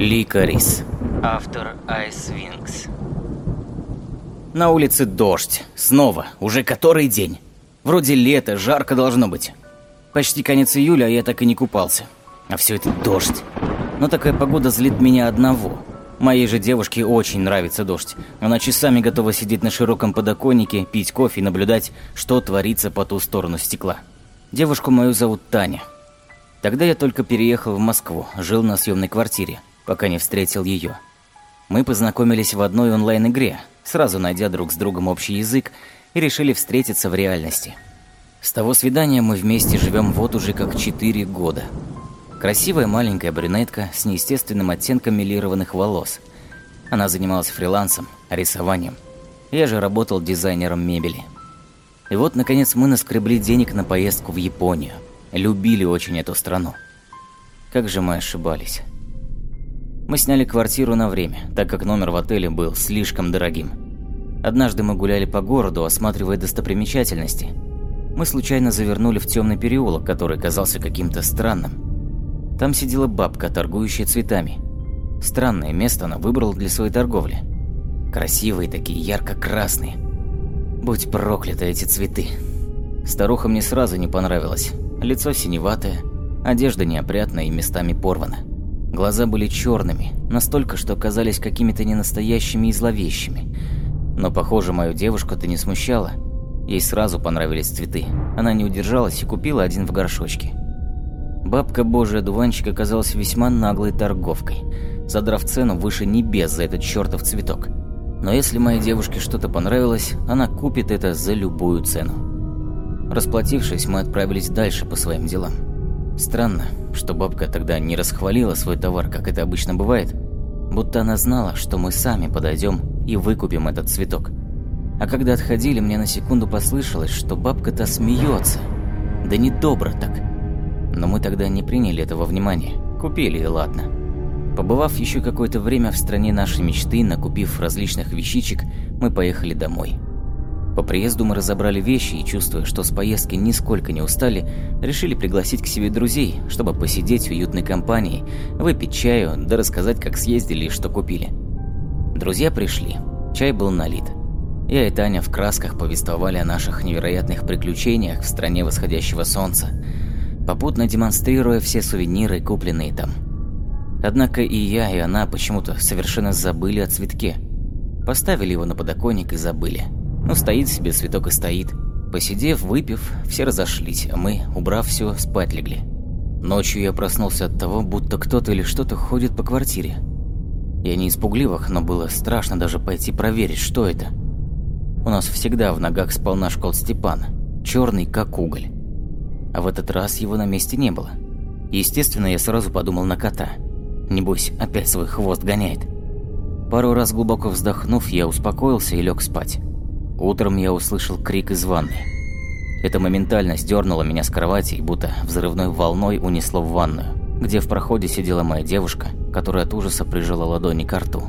Ликарис. Автор Айсвинкс. На улице дождь. Снова. Уже который день. Вроде лето, жарко должно быть. Почти конец июля, а я так и не купался. А все это дождь. Но такая погода злит меня одного. Моей же девушке очень нравится дождь. Она часами готова сидеть на широком подоконнике, пить кофе и наблюдать, что творится по ту сторону стекла. Девушку мою зовут Таня. Тогда я только переехал в Москву, жил на съемной квартире, пока не встретил ее. Мы познакомились в одной онлайн-игре, сразу найдя друг с другом общий язык, и решили встретиться в реальности. С того свидания мы вместе живем вот уже как 4 года. Красивая маленькая брюнетка с неестественным оттенком мелированных волос. Она занималась фрилансом, рисованием. Я же работал дизайнером мебели. И вот, наконец, мы наскребли денег на поездку в Японию. Любили очень эту страну. Как же мы ошибались. Мы сняли квартиру на время, так как номер в отеле был слишком дорогим. Однажды мы гуляли по городу, осматривая достопримечательности. Мы случайно завернули в темный переулок, который казался каким-то странным. Там сидела бабка, торгующая цветами. Странное место она выбрала для своей торговли. Красивые такие, ярко-красные. Будь прокляты эти цветы. Старуха мне сразу не понравилась. Лицо синеватое, одежда неопрятная и местами порвана. Глаза были черными, настолько, что казались какими-то ненастоящими и зловещими. Но, похоже, мою девушку это не смущало. Ей сразу понравились цветы. Она не удержалась и купила один в горшочке. Бабка Божий одуванчик оказалась весьма наглой торговкой, задрав цену выше небес за этот чертов цветок. Но если моей девушке что-то понравилось, она купит это за любую цену. Расплатившись, мы отправились дальше по своим делам. Странно, что бабка тогда не расхвалила свой товар, как это обычно бывает, будто она знала, что мы сами подойдем и выкупим этот цветок. А когда отходили, мне на секунду послышалось, что бабка-то смеется. Да недобро так. Но мы тогда не приняли этого внимания, купили и ладно. Побывав еще какое-то время в стране нашей мечты, накупив различных вещичек, мы поехали домой. По приезду мы разобрали вещи и, чувствуя, что с поездки нисколько не устали, решили пригласить к себе друзей, чтобы посидеть в уютной компании, выпить чаю, да рассказать, как съездили и что купили. Друзья пришли, чай был налит. Я и Таня в красках повествовали о наших невероятных приключениях в стране восходящего солнца, попутно демонстрируя все сувениры, купленные там. Однако и я, и она почему-то совершенно забыли о цветке. Поставили его на подоконник и забыли. Ну, стоит себе цветок и стоит. Посидев, выпив, все разошлись, а мы, убрав все, спать легли. Ночью я проснулся от того, будто кто-то или что-то ходит по квартире. Я не из пугливых, но было страшно даже пойти проверить, что это. У нас всегда в ногах спал наш кот Степан, черный как уголь. А в этот раз его на месте не было. Естественно, я сразу подумал на кота. Небось, опять свой хвост гоняет. Пару раз глубоко вздохнув, я успокоился и лег спать. Утром я услышал крик из ванны. Это моментально сдернуло меня с кровати и будто взрывной волной унесло в ванную, где в проходе сидела моя девушка, которая от ужаса прижала ладони к рту.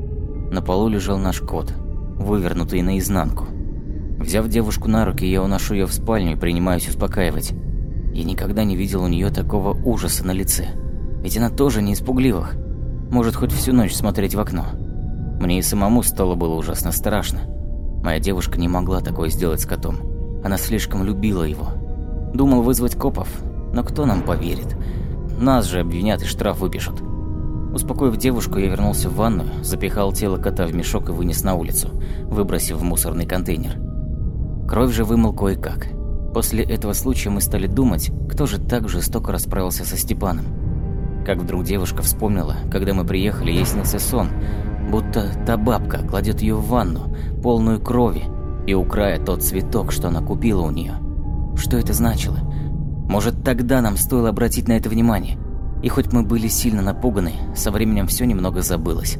На полу лежал наш кот, вывернутый наизнанку. Взяв девушку на руки, я уношу ее в спальню и принимаюсь успокаивать. Я никогда не видел у нее такого ужаса на лице. Ведь она тоже не из пугливых. Может хоть всю ночь смотреть в окно. Мне и самому было ужасно страшно. Моя девушка не могла такое сделать с котом. Она слишком любила его. Думал вызвать копов, но кто нам поверит? Нас же обвинят и штраф выпишут. Успокоив девушку, я вернулся в ванную, запихал тело кота в мешок и вынес на улицу, выбросив в мусорный контейнер. Кровь же вымыл кое-как. После этого случая мы стали думать, кто же так жестоко расправился со Степаном. Как вдруг девушка вспомнила, когда мы приехали, ей снился сон, будто та бабка кладет ее в ванну, полную крови, и у края тот цветок, что она купила у нее. Что это значило? Может, тогда нам стоило обратить на это внимание? И хоть мы были сильно напуганы, со временем все немного забылось.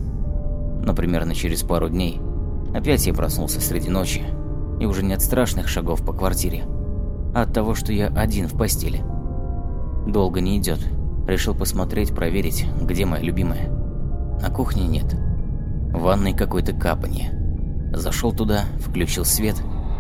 Но примерно через пару дней опять я проснулся среди ночи, и уже не от страшных шагов по квартире, а от того, что я один в постели. Долго не идет. Решил посмотреть, проверить, где моя любимая. На кухне нет. В ванной какое-то капанье. Зашел туда, включил свет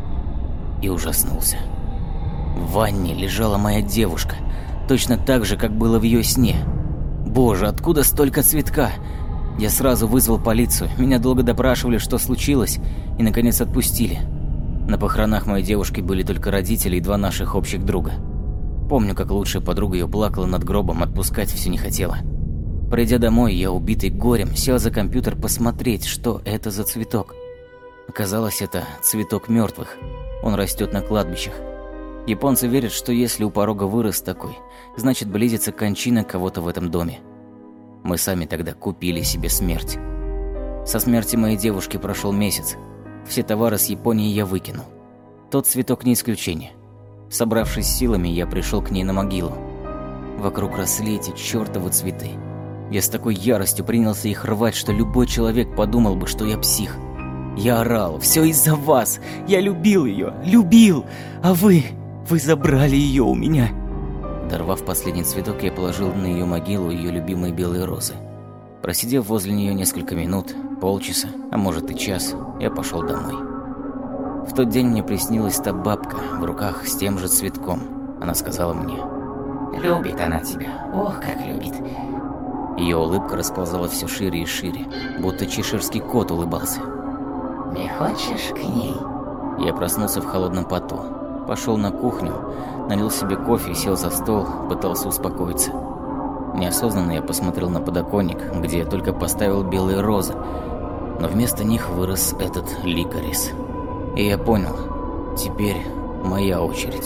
и ужаснулся. В ванне лежала моя девушка, точно так же, как было в ее сне. Боже, откуда столько цветка? Я сразу вызвал полицию. Меня долго допрашивали, что случилось, и наконец отпустили. На похоронах моей девушки были только родители и 2 наших общих друга. Помню, как лучшая подруга ее плакала над гробом, отпускать все не хотела. Придя домой, я, убитый горем, сел за компьютер посмотреть, что это за цветок. Оказалось, это цветок мертвых. Он растет на кладбищах. Японцы верят, что если у порога вырос такой, значит близится кончина кого-то в этом доме. Мы сами тогда купили себе смерть. Со смерти моей девушки прошел месяц. Все товары с Японии я выкинул. Тот цветок не исключение. Собравшись силами, я пришел к ней на могилу. Вокруг росли эти чертовы цветы. Я с такой яростью принялся их рвать, что любой человек подумал бы, что я псих. Я орал: «Все из-за вас! Я любил ее! Любил! А вы забрали ее у меня!» Дорвав последний цветок, я положил на ее могилу ее любимые белые розы. Просидев возле нее несколько минут, полчаса, а может и час, я пошел домой. В тот день мне приснилась та бабка в руках с тем же цветком. Она сказала мне: «Любит она тебя, ох, как любит». Ее улыбка расползалась все шире и шире, будто чеширский кот улыбался. «Не хочешь к ней?» Я проснулся в холодном поту. Пошел на кухню, налил себе кофе и сел за стол, пытался успокоиться. Неосознанно я посмотрел на подоконник, где я только поставил белые розы, но вместо них вырос этот ликорис. И я понял, теперь моя очередь.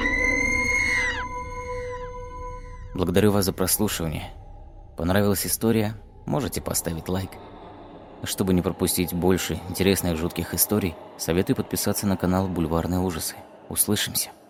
Благодарю вас за прослушивание. Понравилась история? Можете поставить лайк. Чтобы не пропустить больше интересных жутких историй, советую подписаться на канал «Бульварные ужасы». Услышимся.